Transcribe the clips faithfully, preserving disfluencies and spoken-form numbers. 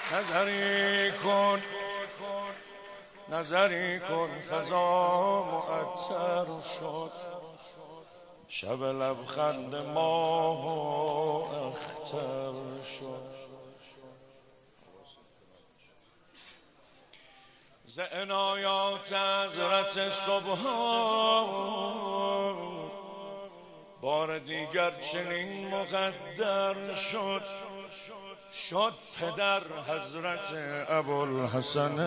نظری کن نظری کن فضا معطر شد، شب لبخند ماه و اختر شد. ز عنایات حضرت سبحان بار دیگر چنین مقدر شد، شد پدر حضرت ابوالحسن،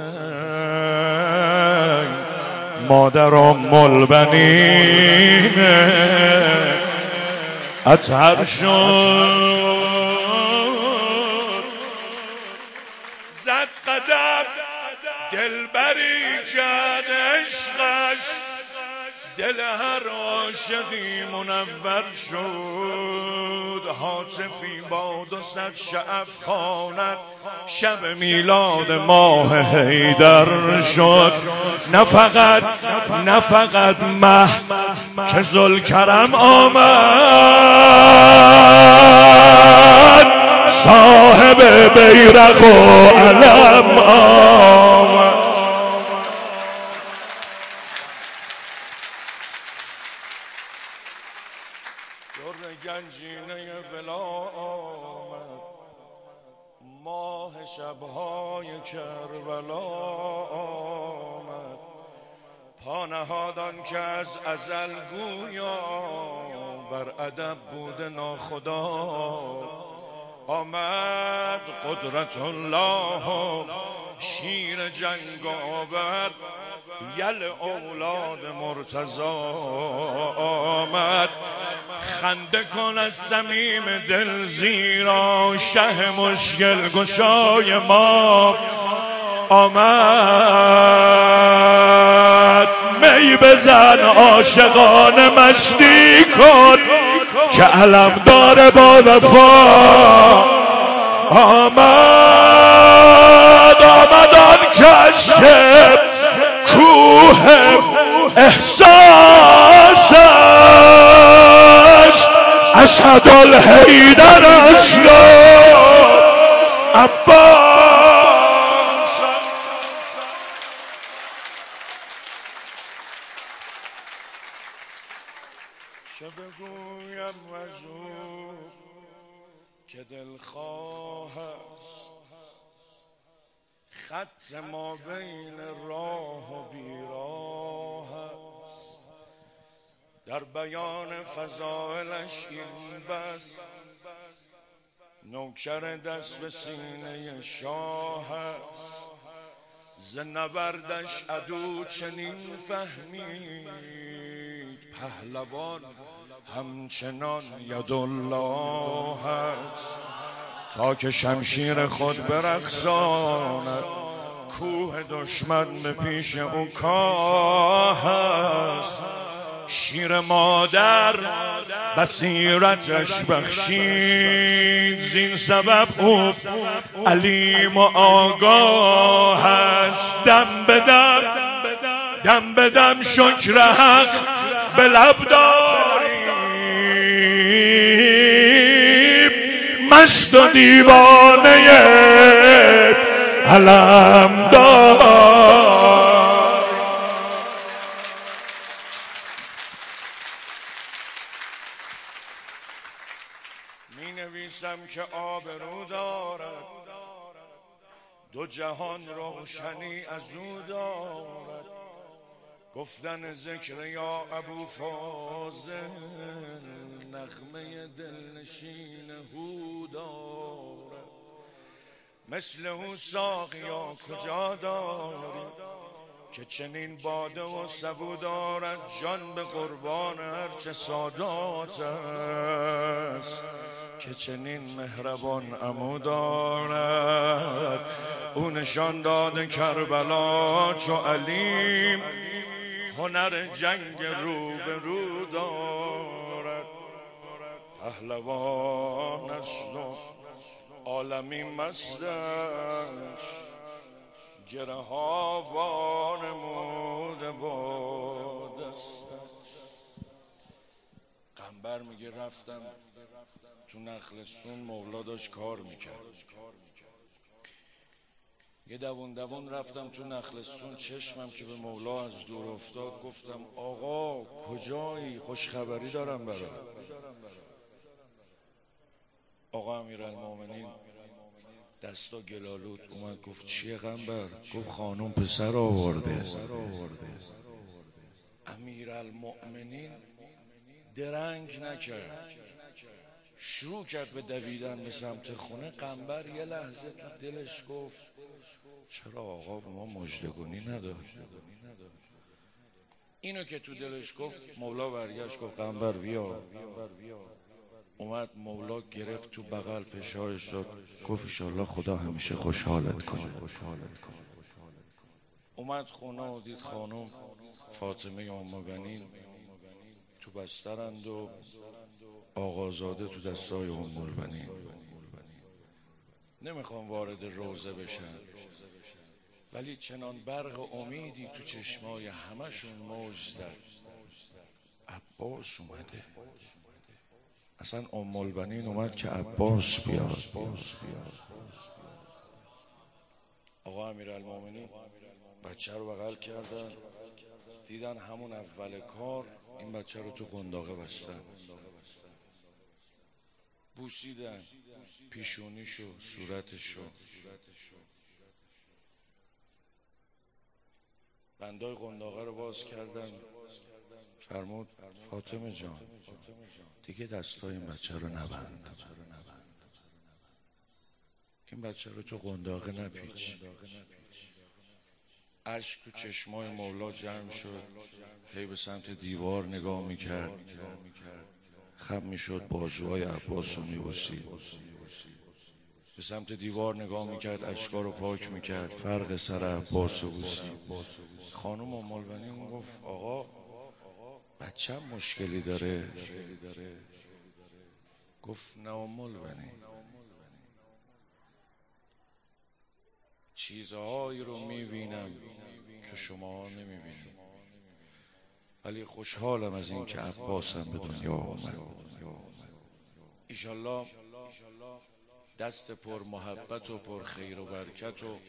مادر ام البنین اطهر شد. زد قدم دلبری جز عشقش، دل هر عاشقی منور شد. هاتفی با دو صد شعف خواند، شب میلاد ماه حیدر شد. نه فقط نه فقط مه که ذوالکرم آمد، صاحب بیرق و علم آمد. در گنجینه ولا آمد، ماه شبهای کربلا آمد. پا نهادان که از ازل گویا بر ادب بود ناخدا آمد. قدرت الله شیر جنگ آورد، یل اولاد مرتضی آمد. خنده کن از صمیم دل زیرا شه مشکل گشای ما آمد. می بزن عاشقانه مستی کن که علم داره با وفا آمد. آمد آن کس که کوه احساس است، اسدالحیدر است و عباس. چه بگویم از او که دلخواه است، خط ما بین راه و بیراه است. در بیان فضائلش این بس، نوکر دست به سینه شاه است. ز نبردش عدو چنین فهمید، پهلوان همچنان یدالله است. تا که شمشیر خود برقصاند، کوه دشمن به پیش او کاه است. شیر مادر بصیرتش بخشید، زین سبب او علیم و آگاه است. دم به دم دم به دم شکر حق به لب داریم، مست و دیوانه علم دار. می نویسم که آبرو دارد، دو جهان روشنی از او دارد. گفتن ذکر یا ابو فاضل، نغمه دلنشین هو دارد. مثل او ساقیا کجا داری که چنین باده و سبو دارد. جان به قربان هرچه سادات است، که چنین مهربان عمو دارد. او نشان داده کربلا چو علیم، هنر جنگ رو به رو دارد. پهلوان است و عالمی مستش، گره ها وانموده با دستش. قنبر میگه رفتم تو نخلستون، مولا داشت کار میکرد. یه دوون دوون رفتم تو نخلستون، چشمم که به مولا از دور افتاد گفتم آقا کجایی؟ خوشخبری دارم برات. آقا امیرالمومنین دستا گلالود اومد گفت چیه قنبر؟ گفت خانم پسر آورده. امیرالمومنین درنگ نکرد، شروع کرد به دویدن به سمت خونه. قنبر یه لحظه تو دلش گفت چرا آقا به ما مژدگونی نداد؟ اینو که تو دلش گفت مولا برگشت گفت قنبر بیا. اومد مولا گرفت تو بغل فشارش داد، گفت انشالله خدا همیشه خوشحالت کنه. اومد خونه و دید خانم فاطمه ام بنین تو بسترند و آقازاده تو دستای ام البنین. نمیخوام وارد روزه بشن، ولی چنان برق امیدی تو چشمای همشون موج زد. عباس اومده. اصلا ام البنین اومد که عباس بیاد. آقا امیرالمومنین بچه رو بغل کردن، دیدن همون اول کار این بچه رو تو قنداقه بستن، بوسیدن پیشونیشو صورتشو. بندای قنداقه رو باز کردن، فرمود فاطمه جان دیگه دستای این بچه رو نبند، این بچه رو تو قنداقه نپیچ. اشک تو چشمای مولا جمع شد، هی به سمت دیوار نگاه میکرد، خم میشد بازوهای عباس رو میبوسید، به سمت دیوار نگاه میکرد، اشکا رو پاک میکرد، فرق سر عباس رو بوسید. خانم ام البنین گفت آقا بچه هم مشکلی داره؟ گفت نه ام البنین، چیزهایی رو میبینم که شما نمیبینید، ولی خوشحالم از این که عباسم به دنیا اومد. ایشالله دست پر محبت و پر خیر و برکت و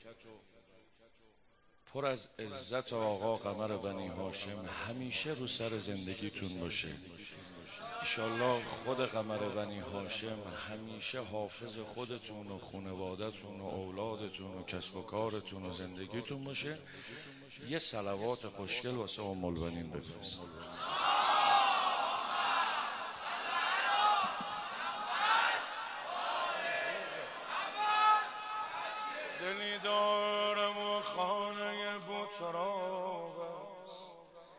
پر از عزت آقا قمر بنی هاشم همیشه رو سر زندگیتون باشه. ایشالله خود قمر بنی هاشم همیشه حافظ خودتون و خانوادتون و اولادتون و کسب و کارتون و زندگیتون باشه. یه صلوات خوشگل واسه ام البنین بفرست. دلی دارم و خانه بوتراب است،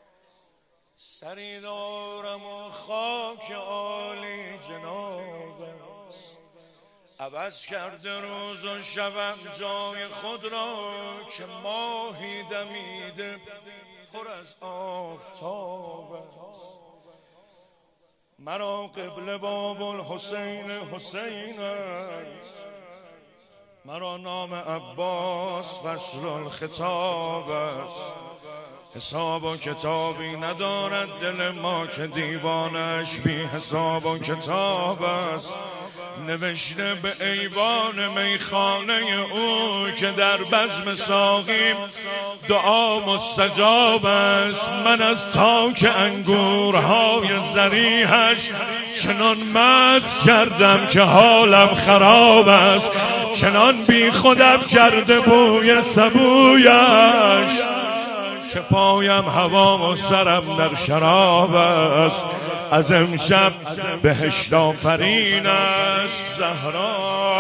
سری دارم و خاک عالی جناب است. عوض کرده روز و شبم جای خود را، که ماهی دمیده پر از آفتاب است. مرا قبله باب الحسین حسین است، مرا نام عباس فصل الخطاب است. حساب و کتابی ندارد دل ما، که دیوانش بی حساب و کتاب است. نوشته به ایوان میخانه او، که در بزم ساقی دعا مستجاب است. من از تاک انگورهای زریحش چنان مست کردم که حالم خراب است. چنان بی خودم کرده بوی سبویش، که پایم هوا و سرم در شراب است. از امشب بهشت آفرین است زهرا،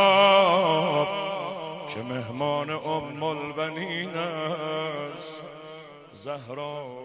که مهمان ام البنین است زهرا.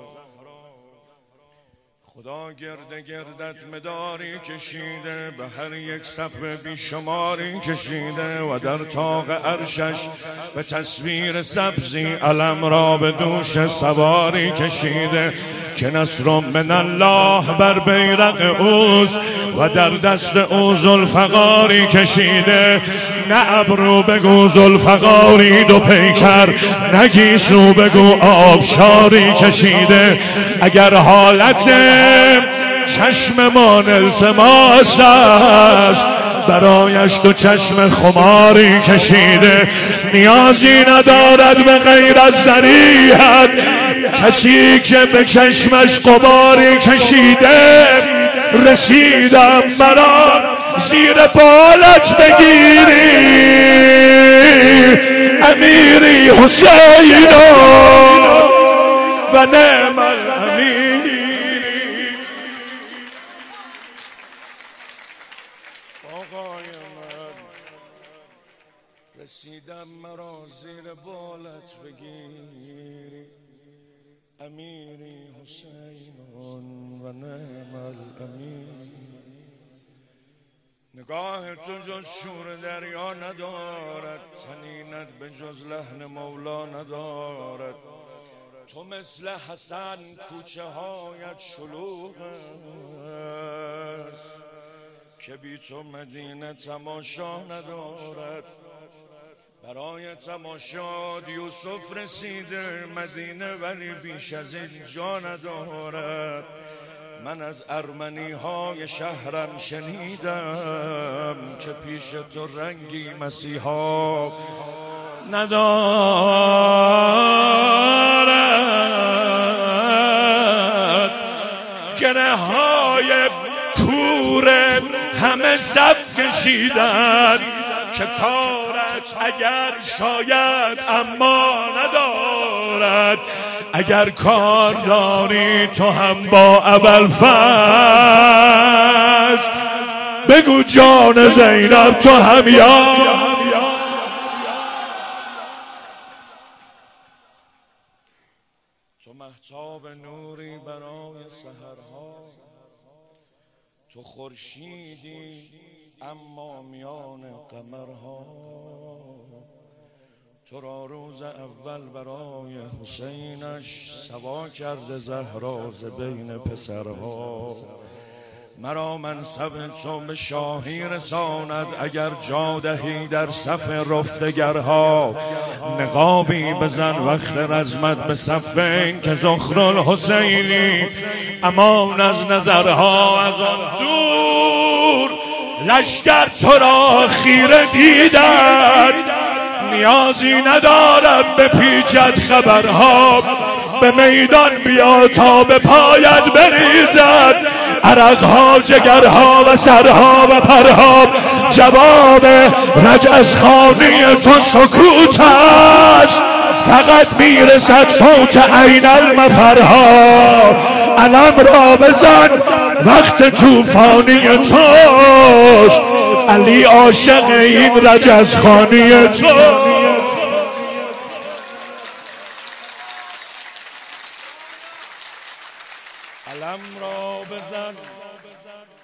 خدا گرد گردت مداری کشیده، به هر یک صفحه بیشماری کشیده، و در طاق عرشش به تصویر سبزی علم را به دوش سواری کشیده، که نصر من الله بر بیرق اوست، و در دست او ذوالفقاری کشیده. نه ابرو بگو ذوالفقاری دو پیکر، نه گیسو بگو آبشاری کشیده. اگر حالت چشممان التماس است، برایش دو چشم خماری کشیده، نیازی ندارد به غیر از دریت. کسی که به چشمش غباری کشیده، رسیدم مرا زیر بالت بگیری امیری حسین و نعم الامیر. آقای من رسیدم مرا زیر بالت بگیری امیری حسین و نعم الامیر. نگاه تو جز شور دریا ندارد، طنینت به جز لحن مولا ندارد. تو مثل حسن کوچه هایت شلوغ است که بی تو مدینه تماشا ندارد. برای تماشاد یوسف رسیده مدینه، ولی بیش از این جا ندارد. من از ارمنی های شهرم شنیدم که پیش تو رنگی مسیحا ندارد. گره های کور همه صف کشیدن که کارت اگر شاید اما ندارد. اگر کار داری تو هم با ابوالفضل، بگو جان زینب تو هم یا. تو مهتاب نوری برای سحرها، تو خورشیدی اما میان قمرها. تو را روز اول برای حسینش سوا کرده زهرا ز بین پسرها. مرا منصب تو به شاهی رساند اگر جا دهی در صف رفتگرها. نقابی بزن وقت رزمت به صف این که زخر الحسینی امان از نظرها. از آن دور لشکر تو را خیره دیدن، نیازی ندارد به پیچت خبرها. به میدان بیا تا به پایت بریزد عرقها، جگرها و سرها و پرها. جواب رجز خانی تو سکوت است، فقط میرسد صوت عین المفرها. علم را بزن وقت توفانی توست، علی عاشق این رجز خانی تو. علم را بزن